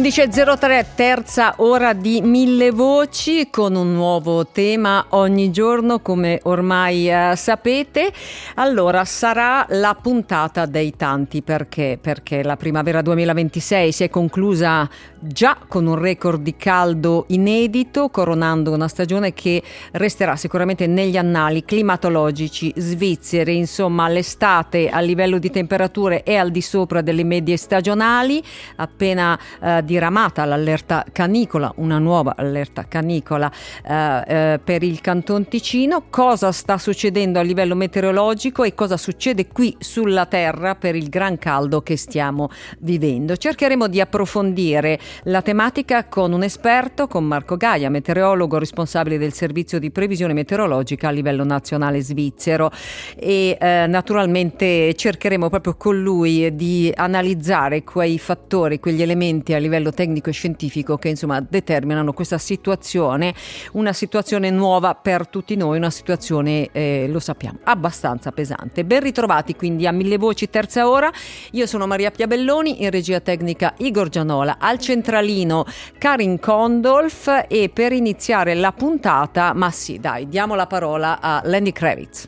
11.03, terza ora di Mille Voci, con un nuovo tema ogni giorno, come ormai sapete. Allora, sarà la puntata dei tanti perché la primavera 2026 si è conclusa già con un record di caldo inedito, coronando una stagione che resterà sicuramente negli annali climatologici svizzeri. Insomma, l'estate a livello di temperature è al di sopra delle medie stagionali, appena diramata l'allerta canicola, una nuova allerta canicola per il Canton Ticino. Cosa sta succedendo a livello meteorologico e cosa succede qui sulla Terra per il gran caldo che stiamo vivendo? Cercheremo di approfondire la tematica con un esperto, con Marco Gaia, meteorologo responsabile del servizio di previsione meteorologica a livello nazionale svizzero, e naturalmente cercheremo proprio con lui di analizzare quei fattori, quegli elementi a livello tecnico e scientifico che insomma determinano questa situazione, una situazione nuova per tutti noi, una situazione lo sappiamo abbastanza pesante. Ben ritrovati quindi a Mille Voci, terza ora. Io sono Maria Piabelloni, in regia tecnica Igor Gianola, al centralino Karin Kondolf, e per iniziare la puntata, ma sì dai, diamo la parola a Lenny Kravitz.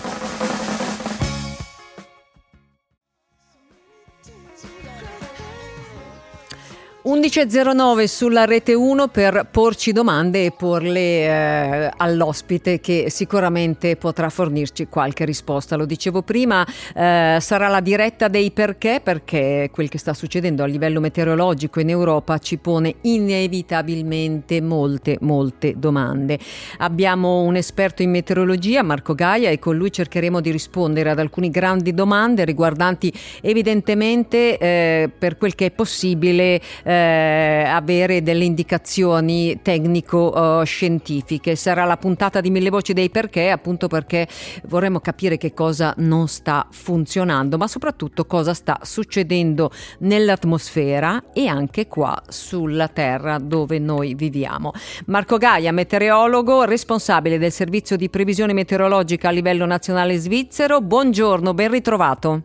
11.09 sulla rete 1 per porci domande e porle all'ospite, che sicuramente potrà fornirci qualche risposta. Lo dicevo prima, sarà la diretta dei perché quel che sta succedendo a livello meteorologico in Europa ci pone inevitabilmente molte domande. Abbiamo un esperto in meteorologia, Marco Gaia, e con lui cercheremo di rispondere ad alcune grandi domande riguardanti evidentemente per quel che è possibile avere delle indicazioni tecnico-scientifiche. Sarà la puntata di Mille Voci dei perché, appunto perché vorremmo capire che cosa non sta funzionando, ma soprattutto cosa sta succedendo nell'atmosfera e anche qua sulla Terra dove noi viviamo. Marco Gaia, meteorologo, responsabile del servizio di previsione meteorologica a livello nazionale svizzero. Buongiorno, ben ritrovato.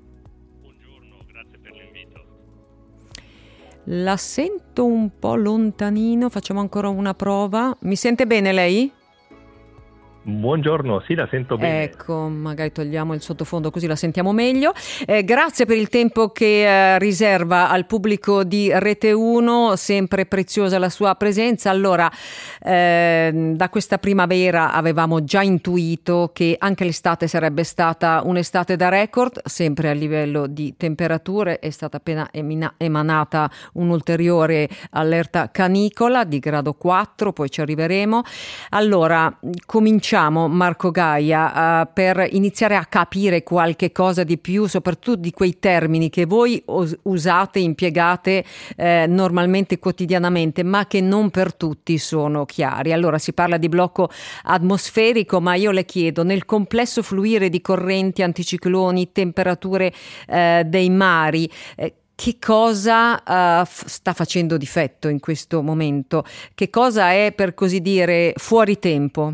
La sento un po' lontanino, facciamo ancora una prova. Mi sente bene lei? Buongiorno, sì, la sento bene. Ecco, magari togliamo il sottofondo così la sentiamo meglio. Grazie per il tempo che riserva al pubblico di Rete 1, sempre preziosa la sua presenza. Allora, da questa primavera avevamo già intuito che anche l'estate sarebbe stata un'estate da record, sempre a livello di temperature. È stata appena emanata un'ulteriore allerta canicola di grado 4, poi ci arriveremo. Allora, cominciamo, Marco Gaia, per iniziare a capire qualche cosa di più, soprattutto di quei termini che voi usate, impiegate normalmente quotidianamente, ma che non per tutti sono chiari. Allora, si parla di blocco atmosferico, ma io le chiedo, nel complesso fluire di correnti, anticicloni, temperature dei mari, che cosa sta facendo difetto in questo momento? Che cosa è, per così dire, fuori tempo?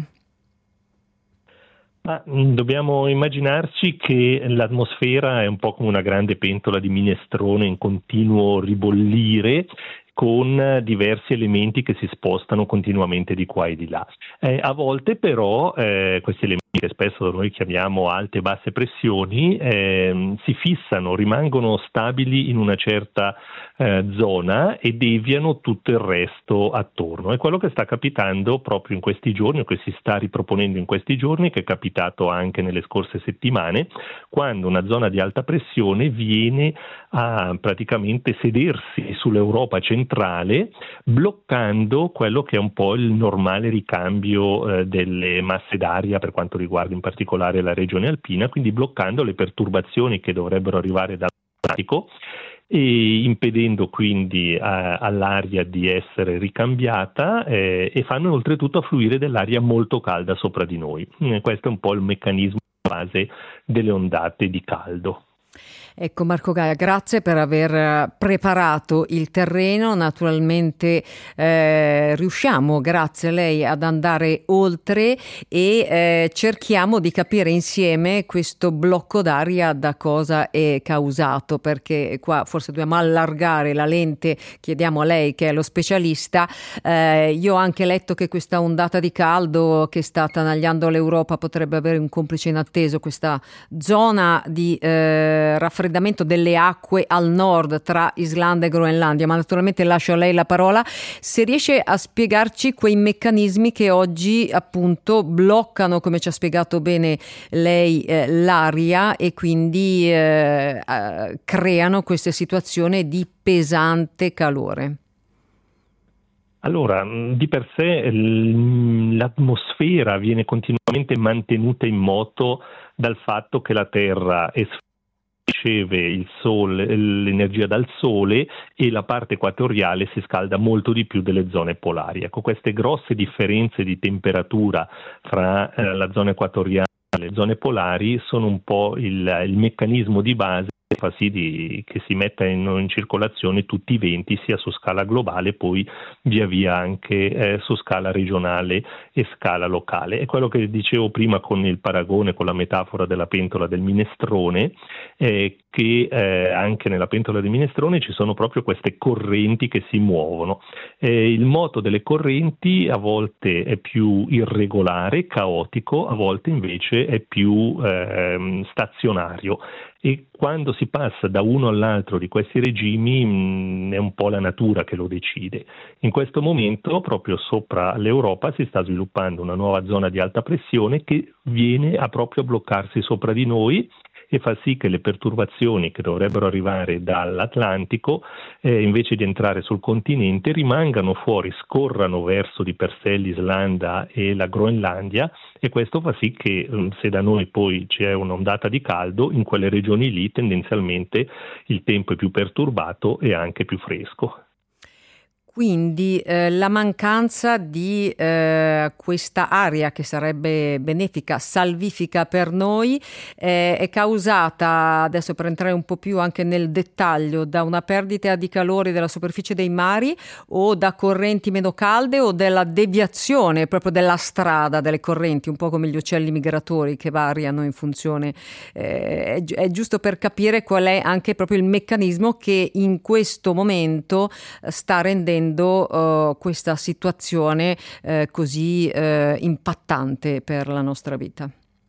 Dobbiamo immaginarci che l'atmosfera è un po' come una grande pentola di minestrone in continuo ribollire, con diversi elementi che si spostano continuamente di qua e di là. A volte però questi elementi, che spesso noi chiamiamo alte e basse pressioni, si fissano, rimangono stabili in una certa zona e deviano tutto il resto attorno. È quello che sta capitando proprio in questi giorni, o che si sta riproponendo in questi giorni, che è capitato anche nelle scorse settimane, quando una zona di alta pressione viene a praticamente sedersi sull'Europa centrale, bloccando quello che è un po' il normale ricambio delle masse d'aria per quanto riguarda in particolare la regione alpina, quindi bloccando le perturbazioni che dovrebbero arrivare dall'Atlantico e impedendo quindi all'aria di essere ricambiata, e fanno oltretutto affluire dell'aria molto calda sopra di noi. Questo è un po' il meccanismo base delle ondate di caldo. Ecco Marco Gaia, grazie per aver preparato il terreno. Naturalmente riusciamo, grazie a lei, ad andare oltre e cerchiamo di capire insieme questo blocco d'aria da cosa è causato, perché qua forse dobbiamo allargare la lente, chiediamo a lei che è lo specialista. Io ho anche letto che questa ondata di caldo che sta attanagliando l'Europa potrebbe avere un complice inatteso, questa zona di raffreddamento delle acque al nord tra Islanda e Groenlandia, ma naturalmente lascio a lei la parola. Se riesce a spiegarci quei meccanismi che oggi appunto bloccano, come ci ha spiegato bene lei, l'aria e quindi creano queste situazioni di pesante calore. Allora, di per sé l'atmosfera viene mantenuta in moto dal fatto che la Terra riceve il sole, l'energia dal sole, e la parte equatoriale si scalda molto di più delle zone polari. Ecco, queste grosse differenze di temperatura fra la zona equatoriale e le zone polari sono un po' il meccanismo di base che fa sì che si metta in circolazione tutti i venti, sia su scala globale, poi via via anche su scala regionale e scala locale. È quello che dicevo prima con il paragone, con la metafora della pentola del minestrone, che anche nella pentola del minestrone ci sono proprio queste correnti che si muovono. Il moto delle correnti a volte è più irregolare, caotico, a volte invece è più stazionario. E quando si passa da uno all'altro di questi regimi è un po' la natura che lo decide. In questo momento proprio sopra l'Europa si sta sviluppando una nuova zona di alta pressione che viene a proprio bloccarsi sopra di noi e fa sì che le perturbazioni che dovrebbero arrivare dall'Atlantico, invece di entrare sul continente, rimangano fuori, scorrano verso di per sé l'Islanda e la Groenlandia, e questo fa sì che se da noi poi c'è un'ondata di caldo, in quelle regioni lì tendenzialmente il tempo è più perturbato e anche più fresco. Quindi la mancanza di questa aria che sarebbe benefica, salvifica per noi, è causata, adesso per entrare un po' più anche nel dettaglio, da una perdita di calore della superficie dei mari, o da correnti meno calde, o della deviazione proprio della strada delle correnti, un po' come gli uccelli migratori che variano in funzione. È giusto per capire qual è anche proprio il meccanismo che in questo momento sta rendendo questa situazione così impattante per la nostra vita.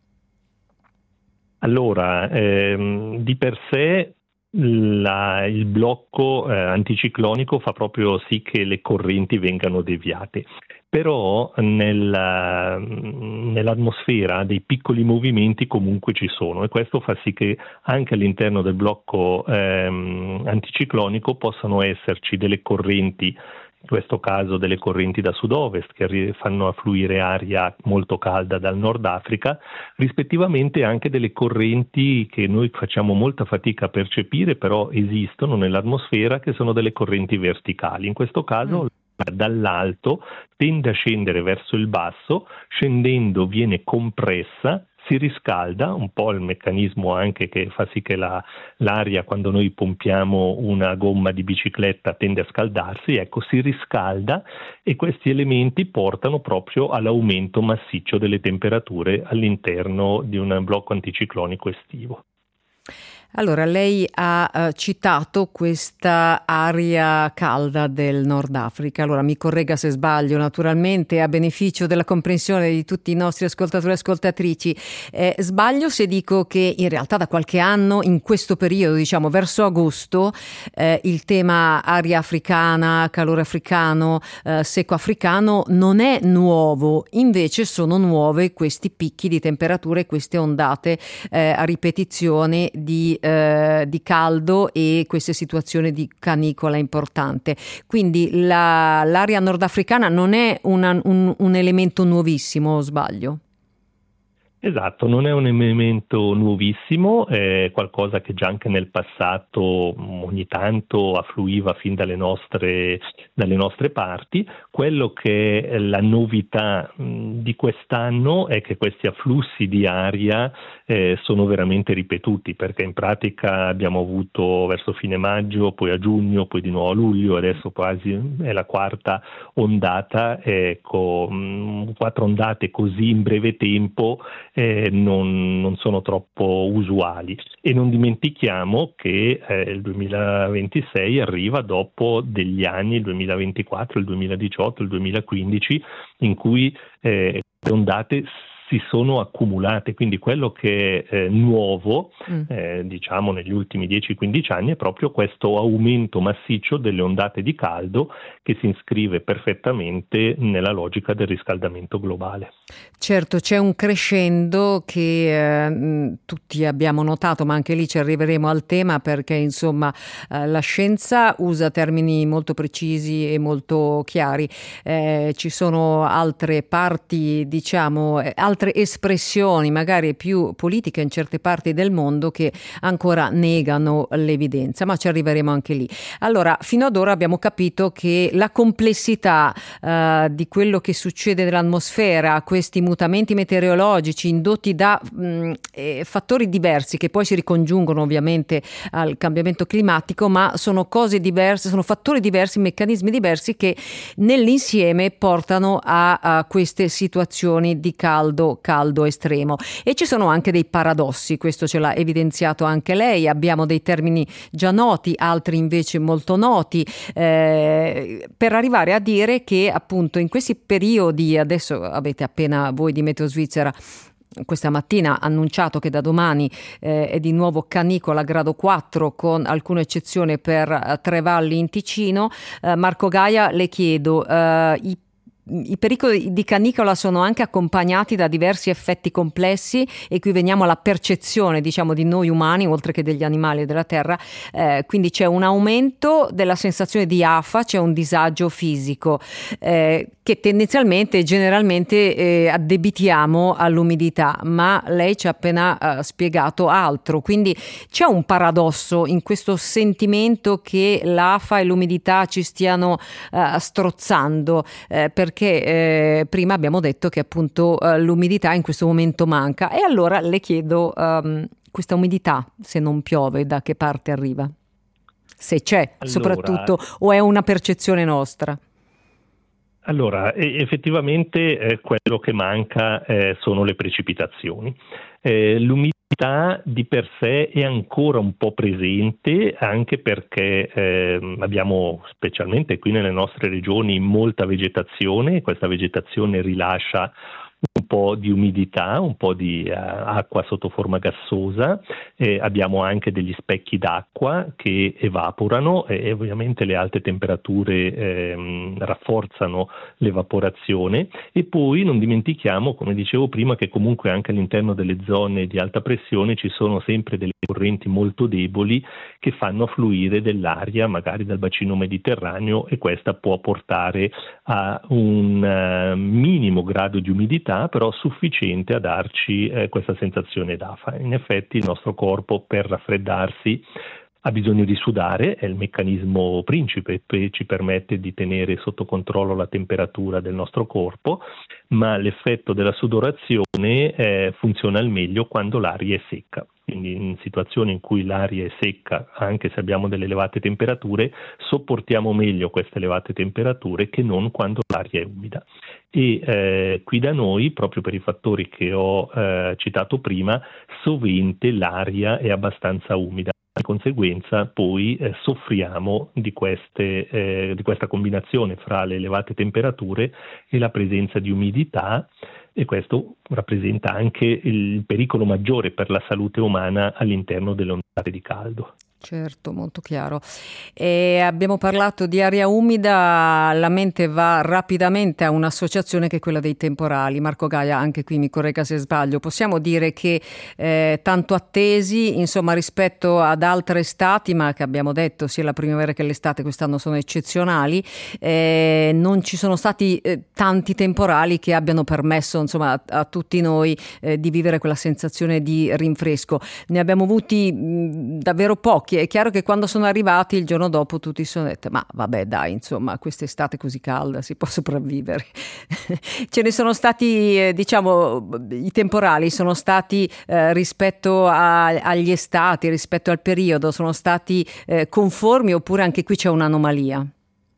Allora, di per sé il blocco anticiclonico fa proprio sì che le correnti vengano deviate, però nell'atmosfera dei piccoli movimenti comunque ci sono, e questo fa sì che anche all'interno del blocco anticiclonico possano esserci delle correnti, in questo caso delle correnti da sud-ovest che fanno affluire aria molto calda dal Nord Africa, rispettivamente anche delle correnti che noi facciamo molta fatica a percepire, però esistono nell'atmosfera, che sono delle correnti verticali. In questo caso dall'alto tende a scendere verso il basso, scendendo viene compressa, si riscalda, un po' il meccanismo anche che fa sì che l'aria, quando noi pompiamo una gomma di bicicletta, tende a scaldarsi, ecco, si riscalda, e questi elementi portano proprio all'aumento massiccio delle temperature all'interno di un blocco anticiclonico estivo. Allora, lei ha citato questa aria calda del Nord Africa. Allora, mi corregga se sbaglio, naturalmente, a beneficio della comprensione di tutti i nostri ascoltatori e ascoltatrici. Sbaglio se dico che in realtà da qualche anno, in questo periodo, diciamo verso agosto, il tema aria africana, calore africano, secco africano non è nuovo. Invece sono nuove questi picchi di temperature, queste ondate a ripetizione di caldo e queste situazioni di canicola importante. Quindi l'area nordafricana non è un elemento nuovissimo, o sbaglio? Esatto, non è un elemento nuovissimo, è qualcosa che già anche nel passato ogni tanto affluiva fin dalle nostre parti. Quello che è la novità di quest'anno è che questi afflussi di aria sono veramente ripetuti, perché in pratica abbiamo avuto verso fine maggio, poi a giugno, poi di nuovo a luglio, adesso quasi è la quarta ondata. Ecco, 4 ondate così in breve tempo non sono troppo usuali, e non dimentichiamo che il 2026 arriva dopo degli anni, il 2024, il 2018, il 2015, in cui le ondate si sono accumulate, quindi quello che è nuovo, diciamo negli ultimi 10-15 anni, è proprio questo aumento massiccio delle ondate di caldo, che si iscrive perfettamente nella logica del riscaldamento globale. Certo, c'è un crescendo che tutti abbiamo notato, ma anche lì ci arriveremo al tema, perché insomma la scienza usa termini molto precisi e molto chiari. Ci sono altre parti, diciamo, altre espressioni magari più politiche in certe parti del mondo che ancora negano l'evidenza, ma ci arriveremo anche lì. Allora, fino ad ora abbiamo capito che la complessità di quello che succede nell'atmosfera, questi mutamenti meteorologici indotti da fattori diversi che poi si ricongiungono ovviamente al cambiamento climatico, ma sono cose diverse, sono fattori diversi, meccanismi diversi che nell'insieme portano a queste situazioni di caldo estremo. E ci sono anche dei paradossi, questo ce l'ha evidenziato anche lei. Abbiamo dei termini già noti, altri invece molto noti, per arrivare a dire che appunto in questi periodi, adesso avete appena voi di Meteo Svizzera questa mattina annunciato che da domani è di nuovo canicola grado 4, con alcune eccezioni per Trevalli in Ticino. Marco Gaia, le chiedo, i pericoli di canicola sono anche accompagnati da diversi effetti complessi, e qui veniamo alla percezione, diciamo, di noi umani oltre che degli animali e della terra, quindi c'è un aumento della sensazione di afa, c'è un disagio fisico che tendenzialmente, generalmente addebitiamo all'umidità, ma lei ci ha appena spiegato altro, quindi c'è un paradosso in questo sentimento che l'afa e l'umidità ci stiano strozzando, perché prima abbiamo detto che appunto l'umidità in questo momento manca. E allora le chiedo, questa umidità, se non piove, da che parte arriva? Se c'è, soprattutto, o è una percezione nostra? Allora, effettivamente quello che manca sono le precipitazioni. L'umidità di per sé è ancora un po' presente, anche perché abbiamo, specialmente qui nelle nostre regioni, molta vegetazione. Questa vegetazione rilascia un po' di umidità, un po' di acqua sotto forma gassosa, abbiamo anche degli specchi d'acqua che evaporano, e ovviamente le alte temperature rafforzano l'evaporazione. E poi non dimentichiamo, come dicevo prima, che comunque anche all'interno delle zone di alta pressione ci sono sempre delle correnti molto deboli che fanno affluire dell'aria magari dal bacino mediterraneo, e questa può portare a un minimo grado di umidità, però sufficiente a darci questa sensazione d'afa. In effetti il nostro corpo, per raffreddarsi, ha bisogno di sudare, è il meccanismo principe che ci permette di tenere sotto controllo la temperatura del nostro corpo, ma l'effetto della sudorazione funziona al meglio quando l'aria è secca. Quindi in situazioni in cui l'aria è secca, anche se abbiamo delle elevate temperature, sopportiamo meglio queste elevate temperature che non quando l'aria è umida. E qui da noi, proprio per i fattori che ho citato prima, sovente l'aria è abbastanza umida. Di conseguenza poi soffriamo di questa combinazione fra le elevate temperature e la presenza di umidità, e questo rappresenta anche il pericolo maggiore per la salute umana all'interno delle ondate di caldo. Certo, molto chiaro. E abbiamo parlato di aria umida, la mente va rapidamente a un'associazione che è quella dei temporali. Marco Gaia, anche qui mi corregga se sbaglio, possiamo dire che tanto attesi, insomma, rispetto ad altre estati, ma che abbiamo detto sia la primavera che l'estate quest'anno sono eccezionali, non ci sono stati tanti temporali che abbiano permesso, insomma, a tutti noi di vivere quella sensazione di rinfresco. Ne abbiamo avuti davvero pochi. È chiaro che quando sono arrivati il giorno dopo tutti si sono detti ma vabbè dai, insomma, quest'estate così calda si può sopravvivere. Ce ne sono stati, diciamo, i temporali sono stati rispetto agli estati, rispetto al periodo, sono stati conformi, oppure anche qui c'è un'anomalia?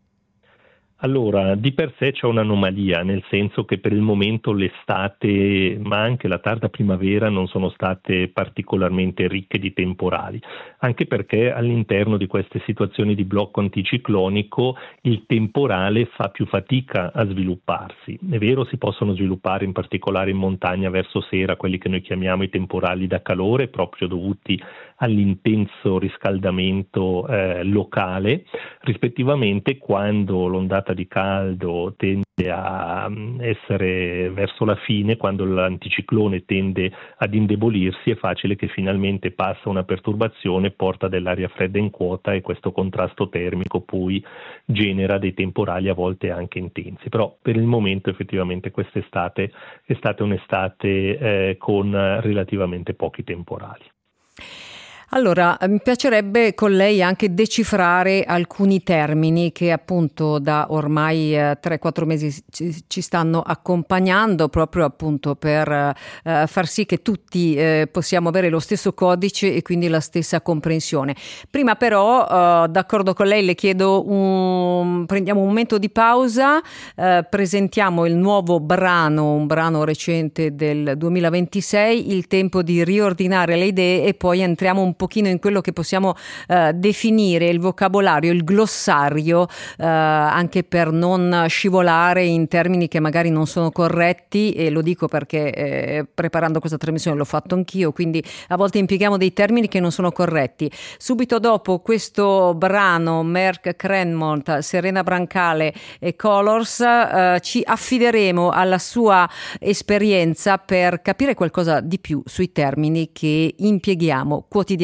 Allora, di per sé c'è un'anomalia, nel senso che per il momento l'estate, ma anche la tarda primavera non sono state particolarmente ricche di temporali, anche perché all'interno di queste situazioni di blocco anticiclonico il temporale fa più fatica a svilupparsi. È vero, si possono sviluppare in particolare in montagna verso sera quelli che noi chiamiamo i temporali da calore, proprio dovuti all'intenso riscaldamento locale, rispettivamente quando l'ondata di caldo tende a essere verso la fine, quando l'anticiclone tende ad indebolirsi, è facile che finalmente passa una perturbazione, porta dell'aria fredda in quota e questo contrasto termico poi genera dei temporali a volte anche intensi. Però per il momento effettivamente quest'estate è stata un'estate con relativamente pochi temporali. Allora, mi piacerebbe con lei anche decifrare alcuni termini che appunto da ormai 3-4 mesi ci stanno accompagnando, proprio appunto per far sì che tutti possiamo avere lo stesso codice e quindi la stessa comprensione. Prima però, d'accordo con lei, le chiedo prendiamo un momento di pausa, presentiamo il nuovo brano, un brano recente del 2026, il tempo di riordinare le idee e poi entriamo un pochino in quello che possiamo definire il vocabolario, il glossario, anche per non scivolare in termini che magari non sono corretti, e lo dico perché preparando questa trasmissione l'ho fatto anch'io, quindi a volte impieghiamo dei termini che non sono corretti. Subito dopo questo brano, Merck Crenmont, Serena Brancale e Colors, ci affideremo alla sua esperienza per capire qualcosa di più sui termini che impieghiamo quotidianamente.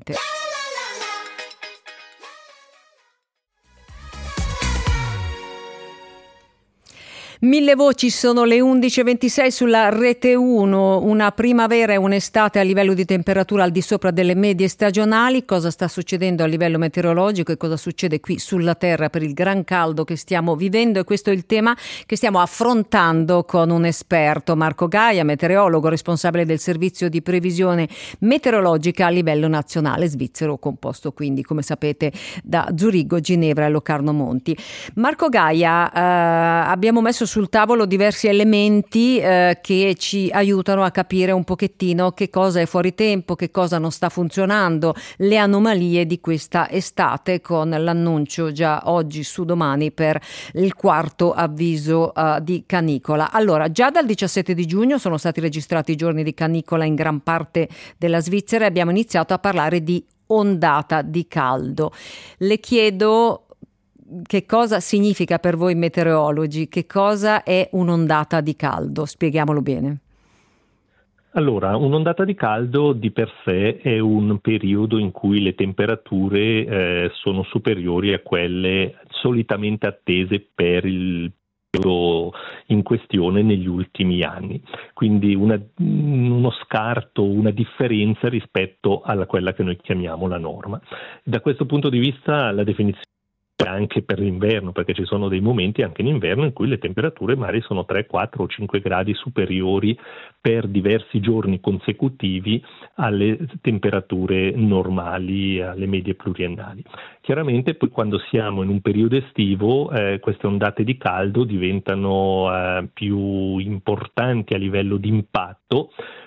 1000 voci, sono le 11:26 sulla Rete 1, una primavera e un'estate a livello di temperatura al di sopra delle medie stagionali. Cosa sta succedendo a livello meteorologico e cosa succede qui sulla Terra per il gran caldo che stiamo vivendo? E questo è il tema che stiamo affrontando con un esperto, Marco Gaia, meteorologo responsabile del servizio di previsione meteorologica a livello nazionale, svizzero, composto quindi, come sapete, da Zurigo, Ginevra e Locarno Monti. Marco Gaia, abbiamo messo sul tavolo diversi elementi che ci aiutano a capire un pochettino che cosa è fuori tempo, che cosa non sta funzionando, le anomalie di questa estate, con l'annuncio già oggi su Domani per il quarto avviso di canicola. Allora, già dal 17 di giugno sono stati registrati i giorni di canicola in gran parte della Svizzera e abbiamo iniziato a parlare di ondata di caldo. Le chiedo che cosa significa per voi meteorologi, che cosa è un'ondata di caldo? Spieghiamolo bene. Allora, un'ondata di caldo di per sé è un periodo in cui le temperature sono superiori a quelle solitamente attese per il periodo in questione negli ultimi anni. Quindi uno scarto, una differenza rispetto a quella che noi chiamiamo la norma. Da questo punto di vista la definizione anche per l'inverno, perché ci sono dei momenti anche in inverno in cui le temperature magari sono 3, 4 o 5 gradi superiori per diversi giorni consecutivi alle temperature normali, alle medie pluriennali. Chiaramente poi quando siamo in un periodo estivo queste ondate di caldo diventano più importanti a livello di impatto,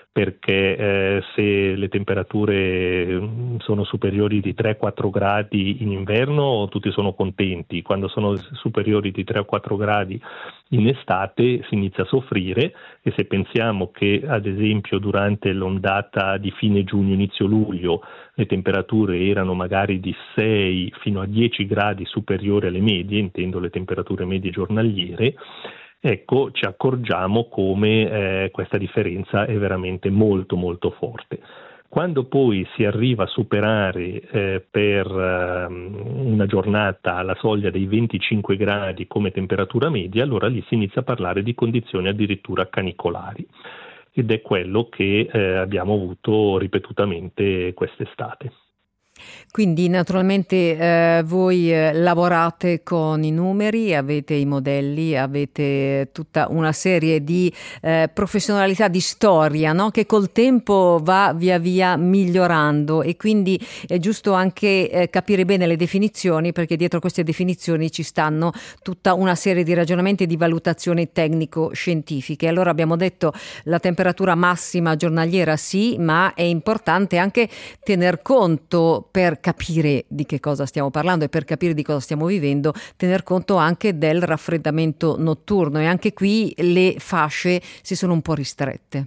perché se le temperature sono superiori di 3-4 gradi in inverno tutti sono contenti, quando sono superiori di 3 o 4 gradi in estate si inizia a soffrire, e se pensiamo che ad esempio durante l'ondata di fine giugno inizio luglio le temperature erano magari di 6 fino a 10 gradi superiori alle medie, intendo le temperature medie giornaliere, ecco, ci accorgiamo come questa differenza è veramente molto molto forte. Quando poi si arriva a superare per una giornata la soglia dei 25 gradi come temperatura media, allora lì si inizia a parlare di condizioni addirittura canicolari, ed è quello che abbiamo avuto ripetutamente quest'estate. Quindi naturalmente voi lavorate con i numeri, avete i modelli, avete tutta una serie di professionalità di storia, no? Che col tempo va via via migliorando, e quindi è giusto anche capire bene le definizioni, perché dietro queste definizioni ci stanno tutta una serie di ragionamenti e di valutazioni tecnico-scientifiche. Allora abbiamo detto la temperatura massima giornaliera sì, ma è importante anche tener conto, per capire di che cosa stiamo parlando e per capire di cosa stiamo vivendo, tener conto anche del raffreddamento notturno, e anche qui le fasce si sono un po' ristrette.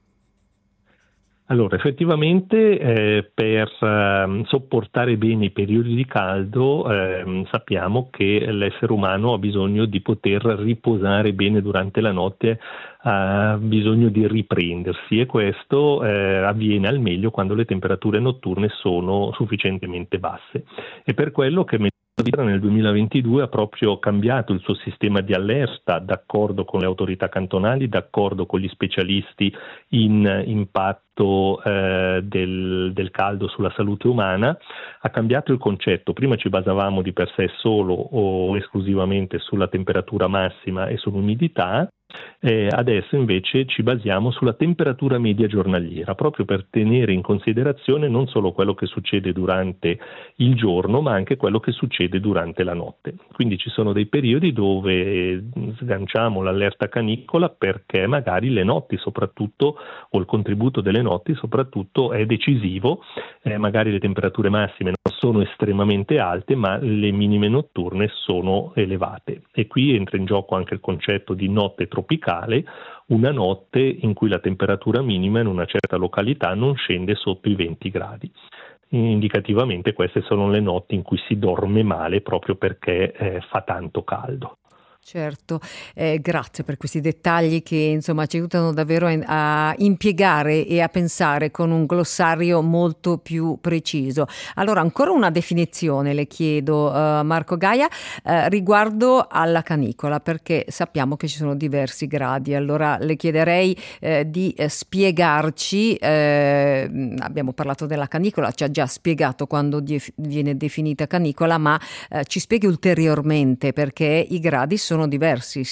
Allora, effettivamente per sopportare bene i periodi di caldo sappiamo che l'essere umano ha bisogno di poter riposare bene durante la notte, ha bisogno di riprendersi, e questo avviene al meglio quando le temperature notturne sono sufficientemente basse. E per quello che nel 2022 ha proprio cambiato il suo sistema di allerta, d'accordo con le autorità cantonali, d'accordo con gli specialisti in impatto del caldo sulla salute umana. Ha cambiato il concetto: prima ci basavamo di per sé solo o esclusivamente sulla temperatura massima e sull'umidità. Adesso invece ci basiamo sulla temperatura media giornaliera, proprio per tenere in considerazione non solo quello che succede durante il giorno, ma anche quello che succede durante la notte. Quindi ci sono dei periodi dove sganciamo l'allerta canicola perché magari le notti soprattutto, o il contributo delle notti soprattutto, è decisivo. Magari le temperature massime non sono estremamente alte, ma le minime notturne sono elevate, e qui entra in gioco anche il concetto di notte tropicale, una notte in cui la temperatura minima in una certa località non scende sotto i 20 gradi. Indicativamente queste sono le notti in cui si dorme male proprio perché fa tanto caldo. Certo, grazie per questi dettagli che insomma ci aiutano davvero a impiegare e a pensare con un glossario molto più preciso. Allora, ancora una definizione le chiedo, Marco Gaia, riguardo alla canicola, perché sappiamo che ci sono diversi gradi. Allora le chiederei di spiegarci, abbiamo parlato della canicola, ci ha già spiegato quando viene definita canicola, ma ci spieghi ulteriormente, perché i gradi sono diversi,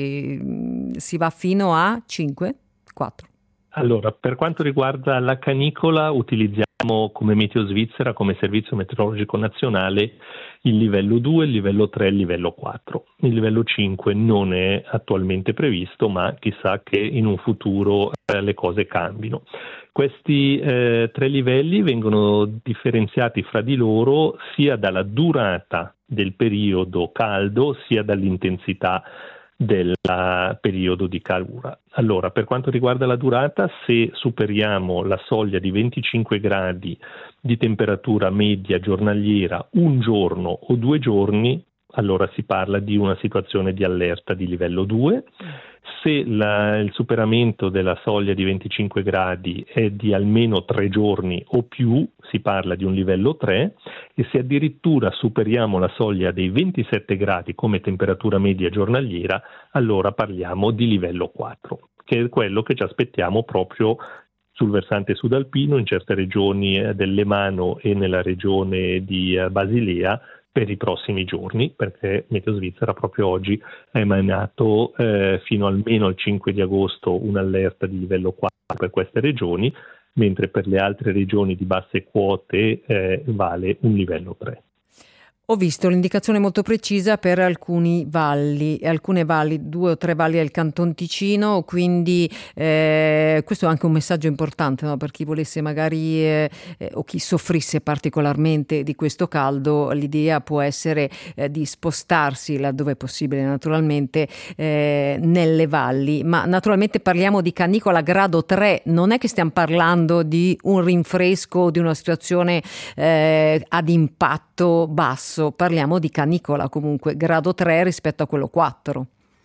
si va fino a 5, 4. Allora, per quanto riguarda la canicola, utilizziamo come Meteo Svizzera, come servizio meteorologico nazionale, il livello 2, il livello 3 e il livello 4. Il livello 5 non è attualmente previsto, ma chissà che in un futuro le cose cambino. Questi 3 livelli vengono differenziati fra di loro sia dalla durata del periodo caldo sia dall'intensità del periodo di calura. Allora, per quanto riguarda la durata, se superiamo la soglia di 25 gradi di temperatura media giornaliera un giorno o 2 giorni, allora si parla di una situazione di allerta di livello 2. Se il superamento della soglia di 25 gradi è di almeno 3 giorni o più, si parla di un livello 3, e se addirittura superiamo la soglia dei 27 gradi come temperatura media giornaliera, allora parliamo di livello 4, che è quello che ci aspettiamo proprio sul versante sudalpino, in certe regioni dell'Emano e nella regione di Basilea, per i prossimi giorni, perché Meteo Svizzera proprio oggi ha emanato fino almeno al 5 di agosto un'allerta di livello 4 per queste regioni, mentre per le altre regioni di basse quote vale un livello 3. Ho visto l'indicazione molto precisa per alcune valli, 2 o 3 valli del Canton Ticino, quindi questo è anche un messaggio importante, no? Per chi volesse magari o chi soffrisse particolarmente di questo caldo, l'idea può essere di spostarsi laddove è possibile naturalmente nelle valli, ma naturalmente parliamo di canicola grado 3, non è che stiamo parlando di un rinfresco, di una situazione ad impatto basso. Parliamo di canicola comunque, grado 3 rispetto a quello 4.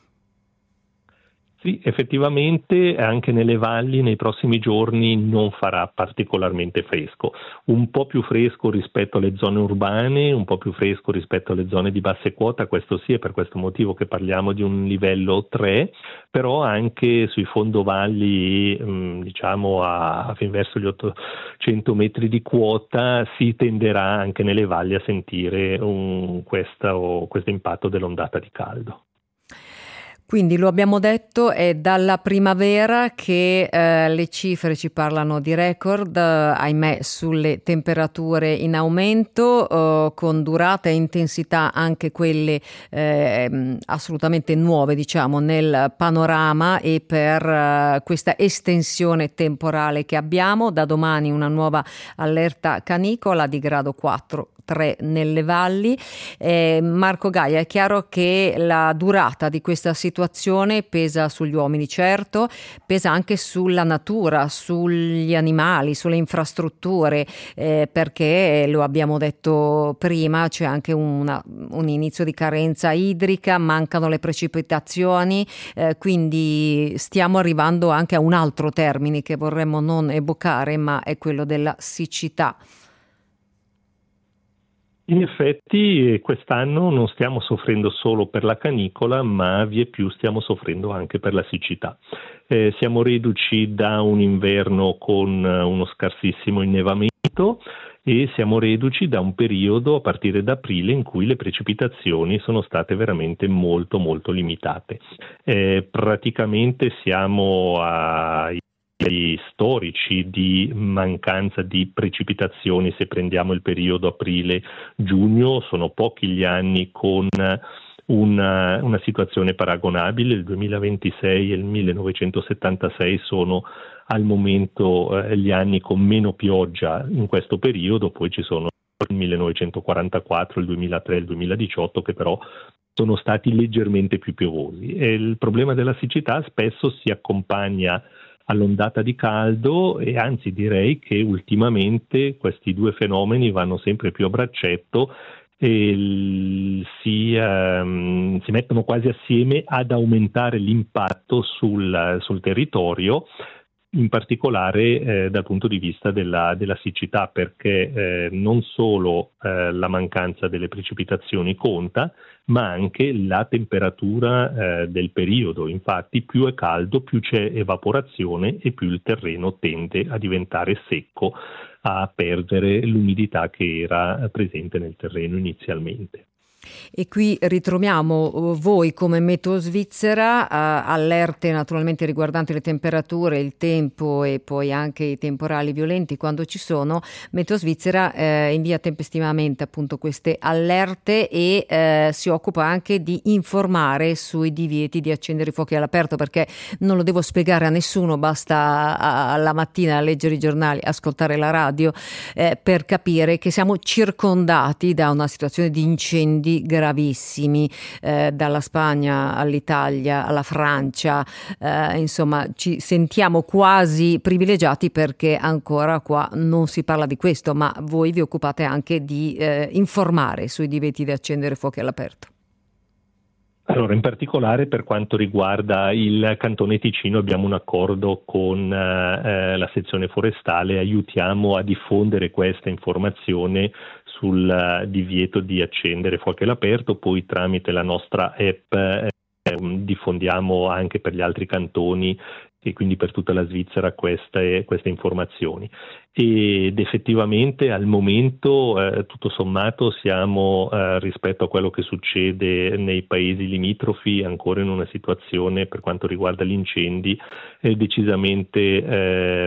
Sì, effettivamente anche nelle valli nei prossimi giorni non farà particolarmente fresco, un po' più fresco rispetto alle zone urbane, un po' più fresco rispetto alle zone di basse quota, questo sì, è per questo motivo che parliamo di un livello 3, però anche sui fondovalli, diciamo verso gli 800 metri di quota, si tenderà anche nelle valli a sentire questo impatto dell'ondata di caldo. Quindi lo abbiamo detto, è dalla primavera che le cifre ci parlano di record, ahimè, sulle temperature in aumento, con durata e intensità anche quelle assolutamente nuove, diciamo, nel panorama, e per questa estensione temporale che abbiamo. Da domani una nuova allerta canicola di grado 4. 3 nelle valli. Marco Gaia, è chiaro che la durata di questa situazione pesa sugli uomini, certo, pesa anche sulla natura, sugli animali, sulle infrastrutture, perché lo abbiamo detto prima, c'è anche un inizio di carenza idrica, mancano le precipitazioni, quindi stiamo arrivando anche a un altro termine che vorremmo non evocare, ma è quello della siccità. In effetti quest'anno non stiamo soffrendo solo per la canicola, ma vieppiù stiamo soffrendo anche per la siccità. Siamo reduci da un inverno con uno scarsissimo innevamento e siamo reduci da un periodo a partire da aprile in cui le precipitazioni sono state veramente molto molto limitate. Praticamente siamo ai storici di mancanza di precipitazioni. Se prendiamo il periodo aprile-giugno, sono pochi gli anni con una situazione paragonabile. Il 2026 e il 1976 sono al momento gli anni con meno pioggia in questo periodo, poi ci sono il 1944, il 2003 e il 2018 che però sono stati leggermente più piovosi. E il problema della siccità spesso si accompagna all'ondata di caldo, e anzi direi che ultimamente questi due fenomeni vanno sempre più a braccetto e si mettono quasi assieme ad aumentare l'impatto sul territorio, in particolare dal punto di vista della siccità, perché non solo la mancanza delle precipitazioni conta, ma anche la temperatura del periodo. Infatti più è caldo, più c'è evaporazione e più il terreno tende a diventare secco, a perdere l'umidità che era presente nel terreno inizialmente. E qui ritroviamo voi come Meteo Svizzera, allerte naturalmente riguardanti le temperature, il tempo e poi anche i temporali violenti quando ci sono. Meteo Svizzera invia tempestivamente appunto queste allerte e si occupa anche di informare sui divieti di accendere i fuochi all'aperto, perché non lo devo spiegare a nessuno, basta alla mattina leggere i giornali, ascoltare la radio per capire che siamo circondati da una situazione di incendi gravissimi, dalla Spagna all'Italia alla Francia, insomma ci sentiamo quasi privilegiati perché ancora qua non si parla di questo, ma voi vi occupate anche di informare sui divieti di accendere fuochi all'aperto. Allora, in particolare per quanto riguarda il Cantone Ticino abbiamo un accordo con la sezione forestale, aiutiamo a diffondere questa informazione sul divieto di accendere fuochi all'aperto, poi tramite la nostra app diffondiamo anche per gli altri cantoni e quindi per tutta la Svizzera queste informazioni. Ed effettivamente al momento tutto sommato siamo rispetto a quello che succede nei paesi limitrofi ancora in una situazione, per quanto riguarda gli incendi, decisamente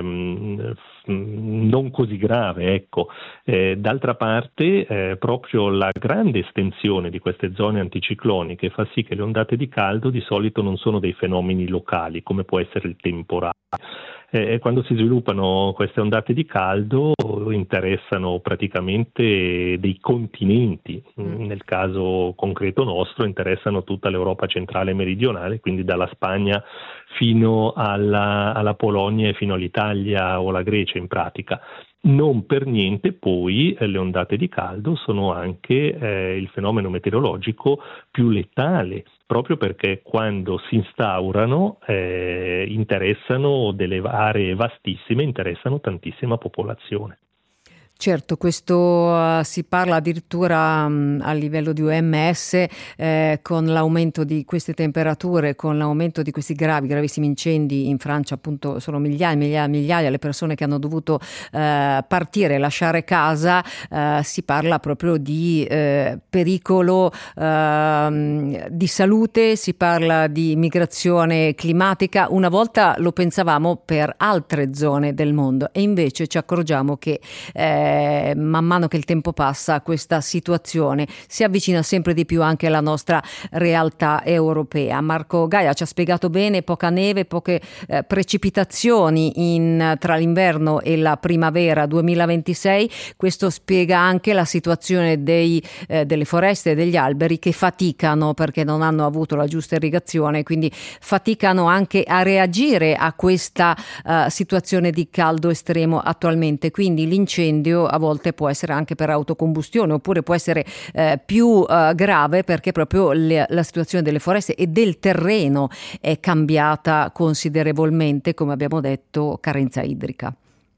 non così grave, ecco. D'altra parte proprio la grande estensione di queste zone anticicloniche fa sì che le ondate di caldo di solito non sono dei fenomeni locali come può essere il temporale. Quando si sviluppano queste ondate di caldo interessano praticamente dei continenti, nel caso concreto nostro interessano tutta l'Europa centrale e meridionale, quindi dalla Spagna fino alla Polonia e fino all'Italia o alla Grecia in pratica. Non per niente poi le ondate di caldo sono anche il fenomeno meteorologico più letale, proprio perché quando si instaurano interessano delle aree vastissime, interessano tantissima popolazione. Certo, questo si parla addirittura a livello di OMS con l'aumento di queste temperature, con l'aumento di questi gravissimi incendi in Francia, appunto sono migliaia le persone che hanno dovuto partire, lasciare casa, si parla proprio di pericolo di salute, si parla di migrazione climatica. Una volta lo pensavamo per altre zone del mondo e invece ci accorgiamo che man mano che il tempo passa questa situazione si avvicina sempre di più anche alla nostra realtà europea. Marco Gaia ci ha spiegato bene: poca neve, poche precipitazioni tra l'inverno e la primavera 2026. Questo spiega anche la situazione delle foreste e degli alberi che faticano perché non hanno avuto la giusta irrigazione, quindi faticano anche a reagire a questa situazione di caldo estremo attualmente. Quindi l'incendio a volte può essere anche per autocombustione, oppure può essere più grave perché proprio la situazione delle foreste e del terreno è cambiata considerevolmente, come abbiamo detto, carenza idrica.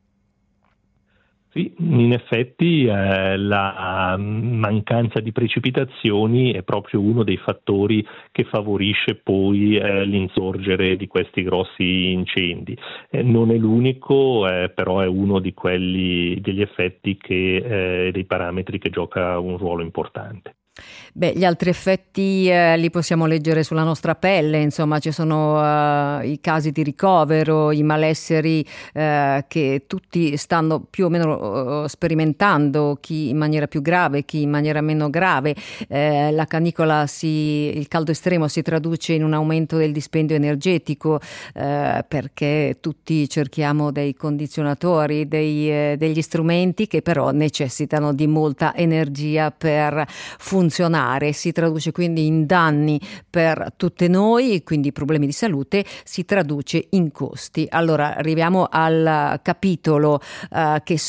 Sì, in effetti la mancanza di precipitazioni è proprio uno dei fattori che favorisce poi l'insorgere di questi grossi incendi. Non è l'unico, però è uno di degli effetti dei parametri che gioca un ruolo importante. Beh, gli altri effetti li possiamo leggere sulla nostra pelle, insomma ci sono i casi di ricovero, i malesseri che tutti stanno più o meno sperimentando, chi in maniera più grave, chi in maniera meno grave. La canicola, il caldo estremo si traduce in un aumento del dispendio energetico perché tutti cerchiamo dei condizionatori, degli strumenti che però necessitano di molta energia per funzionare. Si traduce quindi in danni per tutte noi, quindi problemi di salute, si traduce in costi. Allora arriviamo al capitolo che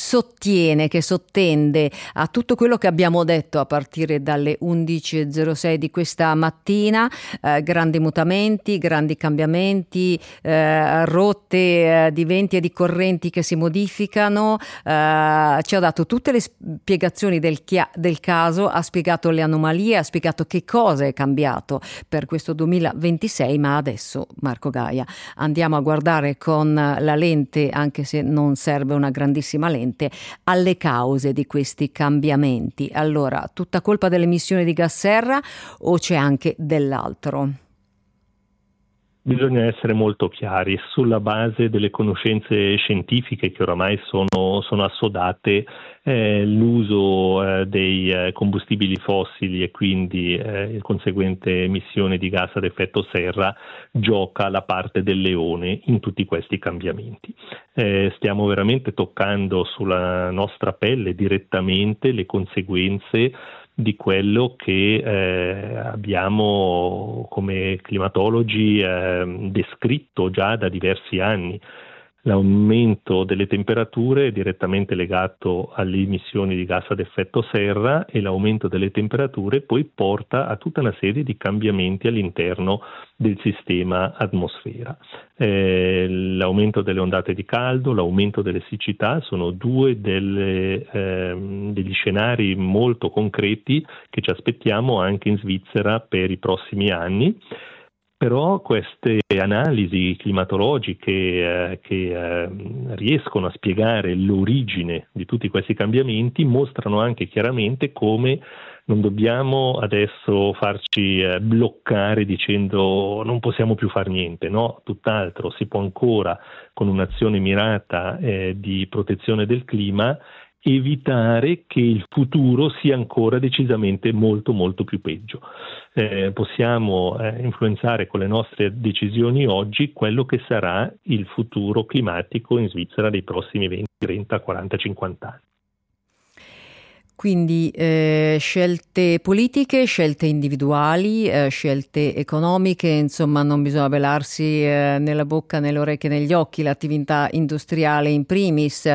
sottende a tutto quello che abbiamo detto a partire dalle 11.06 di questa mattina, grandi mutamenti, grandi cambiamenti, rotte di venti e di correnti che si modificano, ci ha dato tutte le spiegazioni del caso, ha spiegato le anomalie, ha spiegato che cosa è cambiato per questo 2026, ma adesso, Marco Gaia, andiamo a guardare con la lente, anche se non serve una grandissima lente, alle cause di questi cambiamenti. Allora, tutta colpa delle emissioni di gas serra o c'è anche dell'altro? Bisogna essere molto chiari sulla base delle conoscenze scientifiche che oramai sono assodate. L'uso dei combustibili fossili e quindi il conseguente emissione di gas ad effetto serra gioca la parte del leone in tutti questi cambiamenti. Stiamo veramente toccando sulla nostra pelle direttamente le conseguenze di quello che abbiamo come climatologi descritto già da diversi anni. L'aumento delle temperature è direttamente legato alle emissioni di gas ad effetto serra e l'aumento delle temperature poi porta a tutta una serie di cambiamenti all'interno del sistema atmosfera. L'aumento delle ondate di caldo, l'aumento delle siccità sono due degli scenari molto concreti che ci aspettiamo anche in Svizzera per i prossimi anni. Però queste analisi climatologiche che riescono a spiegare l'origine di tutti questi cambiamenti mostrano anche chiaramente come non dobbiamo adesso farci bloccare dicendo non possiamo più fare niente, no? Tutt'altro, si può ancora con un'azione mirata di protezione del clima evitare che il futuro sia ancora decisamente molto molto più peggio. Possiamo influenzare con le nostre decisioni oggi quello che sarà il futuro climatico in Svizzera dei prossimi 20, 30, 40, 50 anni. Quindi scelte politiche, scelte individuali, scelte economiche, insomma non bisogna velarsi nella bocca, nelle orecchie, negli occhi, l'attività industriale in primis,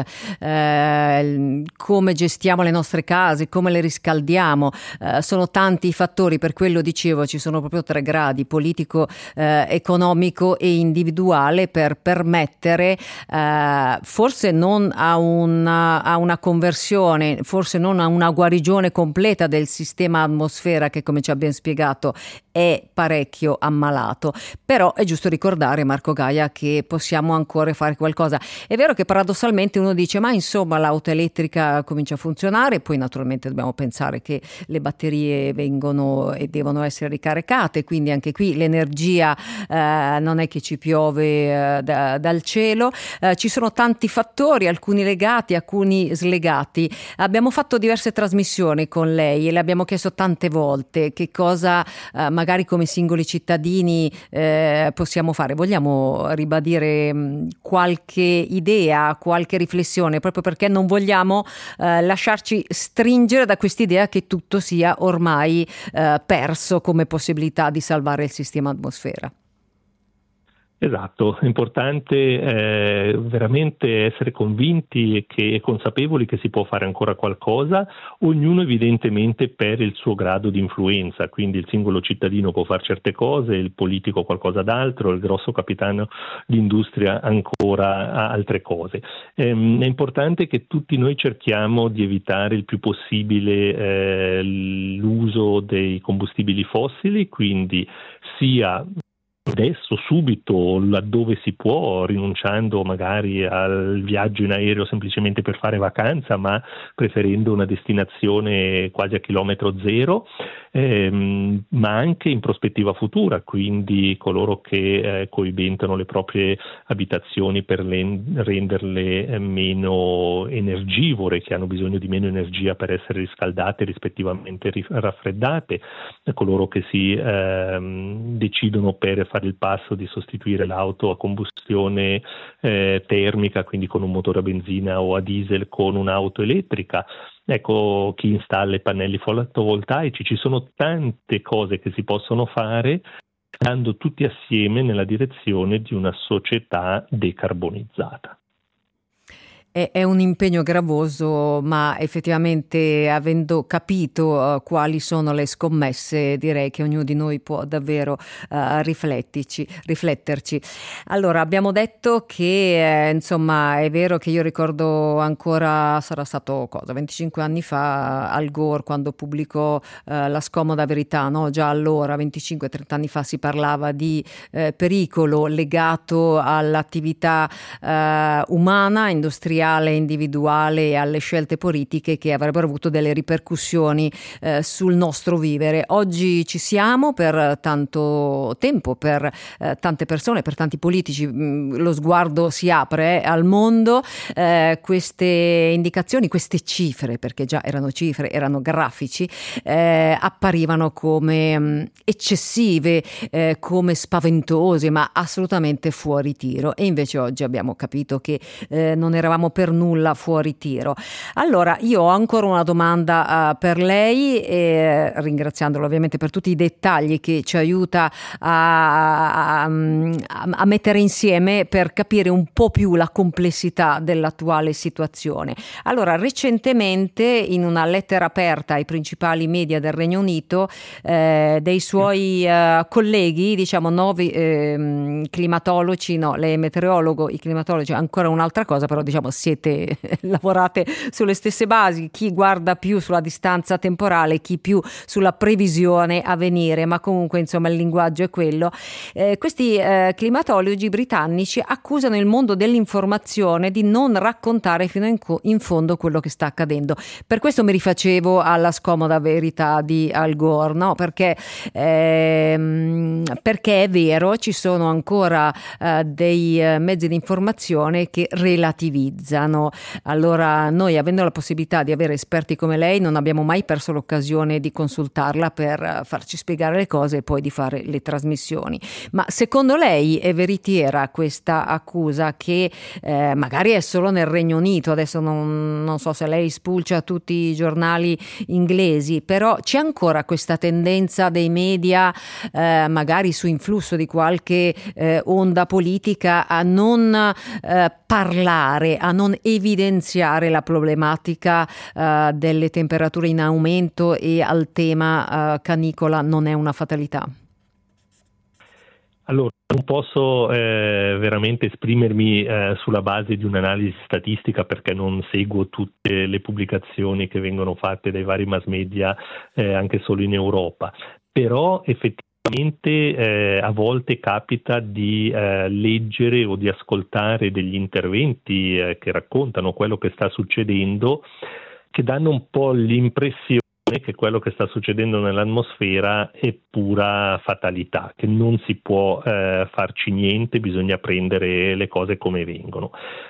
come gestiamo le nostre case, come le riscaldiamo, sono tanti i fattori, per quello dicevo ci sono proprio 3 gradi, politico, economico e individuale, per permettere forse non a una conversione, forse non a una guarigione completa del sistema atmosfera che, come ci ha ben spiegato, è parecchio ammalato, però è giusto ricordare, Marco Gaia, che possiamo ancora fare qualcosa. È vero che paradossalmente uno dice ma insomma l'auto elettrica comincia a funzionare, poi naturalmente dobbiamo pensare che le batterie vengono e devono essere ricaricate, quindi anche qui l'energia non è che ci piove dal cielo, ci sono tanti fattori, alcuni legati, alcuni slegati. Abbiamo fatto diverse trasmissioni con lei e le abbiamo chiesto tante volte che cosa magari come singoli cittadini possiamo fare. Vogliamo ribadire qualche idea, qualche riflessione, proprio perché non vogliamo lasciarci stringere da quest'idea che tutto sia ormai perso come possibilità di salvare il sistema atmosfera. Esatto, è importante veramente essere convinti e consapevoli che si può fare ancora qualcosa, ognuno evidentemente per il suo grado di influenza, quindi il singolo cittadino può fare certe cose, il politico qualcosa d'altro, il grosso capitano d'industria ancora altre cose. È importante che tutti noi cerchiamo di evitare il più possibile l'uso dei combustibili fossili, quindi sia adesso, subito, laddove si può, rinunciando magari al viaggio in aereo semplicemente per fare vacanza, ma preferendo una destinazione quasi a chilometro zero, ma anche in prospettiva futura, quindi coloro che coibentano le proprie abitazioni per renderle meno energivore, che hanno bisogno di meno energia per essere riscaldate, rispettivamente raffreddate, coloro che si decidono per fare il passo di sostituire l'auto a combustione termica, quindi con un motore a benzina o a diesel, con un'auto elettrica. Ecco, chi installa i pannelli fotovoltaici, ci sono tante cose che si possono fare andando tutti assieme nella direzione di una società decarbonizzata. È un impegno gravoso, ma effettivamente, avendo capito quali sono le scommesse, direi che ognuno di noi può davvero rifletterci. Allora, abbiamo detto che insomma è vero che io ricordo ancora, sarà stato 25 anni fa, Al Gore, quando pubblicò La scomoda verità, no? Già allora, 25-30 anni fa, si parlava di pericolo legato all'attività umana, industriale, individuale e alle scelte politiche che avrebbero avuto delle ripercussioni sul nostro vivere. Oggi ci siamo per tanto tempo, per tante persone, per tanti politici, lo sguardo si apre al mondo, queste indicazioni, queste cifre, perché già erano cifre, erano grafici, apparivano come eccessive, come spaventose, ma assolutamente fuori tiro, e invece oggi abbiamo capito che non eravamo per nulla fuori tiro. Allora, io ho ancora una domanda per lei, ringraziandolo ovviamente per tutti i dettagli che ci aiuta a mettere insieme per capire un po' più la complessità dell'attuale situazione. Allora, recentemente, in una lettera aperta ai principali media del Regno Unito, dei suoi colleghi, diciamo 9 climatologi, no, lei è meteorologo, i climatologi ancora un'altra cosa, però diciamo lavorate sulle stesse basi, chi guarda più sulla distanza temporale, chi più sulla previsione a venire, ma comunque insomma il linguaggio è quello. Questi climatologi britannici accusano il mondo dell'informazione di non raccontare fino in fondo quello che sta accadendo. Per questo mi rifacevo alla scomoda verità di Al Gore, no? Perché è vero, ci sono ancora dei mezzi di informazione che relativizzano. Allora noi, avendo la possibilità di avere esperti come lei, non abbiamo mai perso l'occasione di consultarla per farci spiegare le cose e poi di fare le trasmissioni. Ma secondo lei è veritiera questa accusa, che magari è solo nel Regno Unito? Adesso non so se lei spulcia tutti i giornali inglesi, però c'è ancora questa tendenza dei media, magari su influsso di qualche onda politica, a non parlare, a non evidenziare la problematica delle temperature in aumento e al tema canicola non è una fatalità? Allora, non posso veramente esprimermi sulla base di un'analisi statistica, perché non seguo tutte le pubblicazioni che vengono fatte dai vari mass media anche solo in Europa, però effettivamente a volte capita di leggere o di ascoltare degli interventi che raccontano quello che sta succedendo, che danno un po' l'impressione che quello che sta succedendo nell'atmosfera è pura fatalità, che non si può farci niente, bisogna prendere le cose come vengono.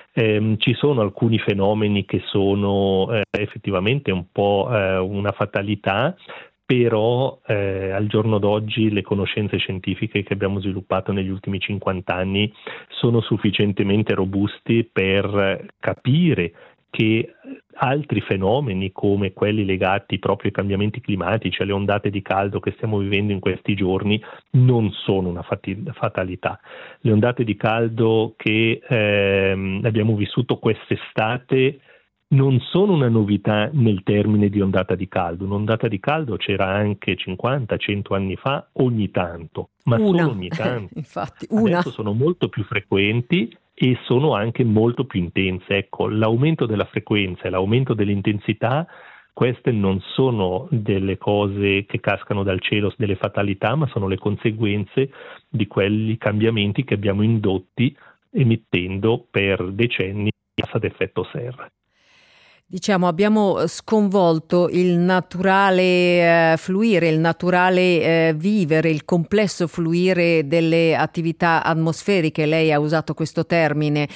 Ci sono alcuni fenomeni che sono effettivamente un po' una fatalità, però al giorno d'oggi le conoscenze scientifiche che abbiamo sviluppato negli ultimi 50 anni sono sufficientemente robusti per capire che altri fenomeni, come quelli legati proprio ai cambiamenti climatici, alle ondate di caldo che stiamo vivendo in questi giorni, non sono una fatalità. Le ondate di caldo che abbiamo vissuto quest'estate non sono una novità nel termine di ondata di caldo. Un'ondata di caldo c'era anche 50-100 anni fa, ogni tanto, ma solo ogni tanto. Infatti, adesso sono molto più frequenti e sono anche molto più intense. Ecco, l'aumento della frequenza e l'aumento dell'intensità, queste non sono delle cose che cascano dal cielo, delle fatalità, ma sono le conseguenze di quelli cambiamenti che abbiamo indotti emettendo per decenni gas ad effetto serra. Diciamo, abbiamo sconvolto il naturale fluire, il naturale vivere, il complesso fluire delle attività atmosferiche. Lei ha usato questo termine,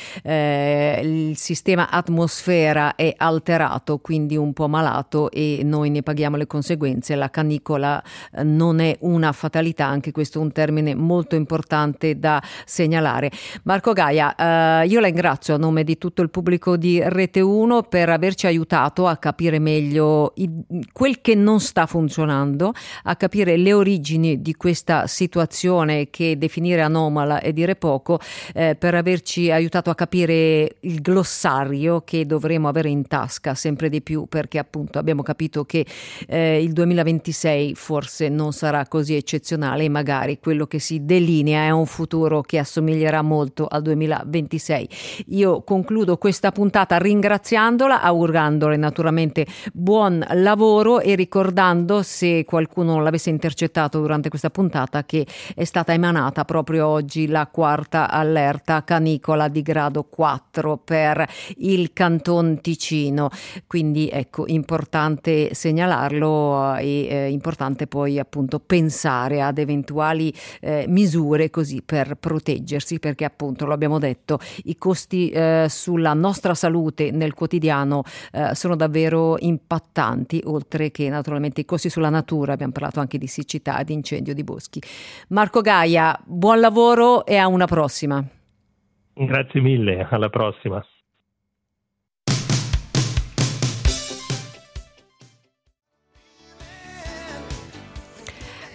il sistema atmosfera è alterato, quindi un po' malato, e noi ne paghiamo le conseguenze. La canicola non è una fatalità, anche questo è un termine molto importante da segnalare. Marco Gaia, io la ringrazio a nome di tutto il pubblico di Rete 1 per averci aiutato a capire meglio quel che non sta funzionando, a capire le origini di questa situazione che definire anomala è dire poco, per averci aiutato a capire il glossario che dovremo avere in tasca sempre di più, perché appunto abbiamo capito che il 2026 forse non sarà così eccezionale e magari quello che si delinea è un futuro che assomiglierà molto al 2026. Io concludo questa puntata ringraziandola, augurandole naturalmente buon lavoro e ricordando, se qualcuno non l'avesse intercettato durante questa puntata, che è stata emanata proprio oggi la quarta allerta canicola di grado 4 per il Canton Ticino, quindi ecco, importante segnalarlo e importante poi appunto pensare ad eventuali misure così per proteggersi, perché appunto lo abbiamo detto, i costi sulla nostra salute nel quotidiano sono davvero impattanti, oltre che naturalmente i costi sulla natura. Abbiamo parlato anche di siccità, di incendio di boschi. Marco Gaia, buon lavoro e a una prossima. Grazie mille, alla prossima.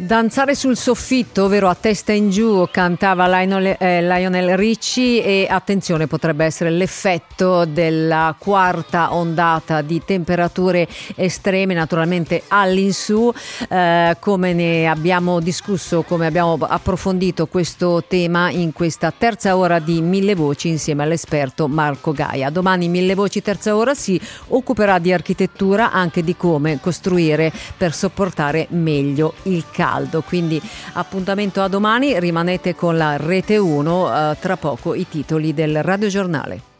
Danzare sul soffitto, ovvero a testa in giù, cantava Lionel Richie, e attenzione, potrebbe essere l'effetto della quarta ondata di temperature estreme, naturalmente all'insù. Come ne abbiamo discusso, come abbiamo approfondito questo tema in questa terza ora di Mille Voci insieme all'esperto Marco Gaia. Domani Mille Voci terza ora si occuperà di architettura, anche di come costruire per sopportare meglio il caldo. Quindi appuntamento a domani, rimanete con la Rete 1, tra poco i titoli del radiogiornale.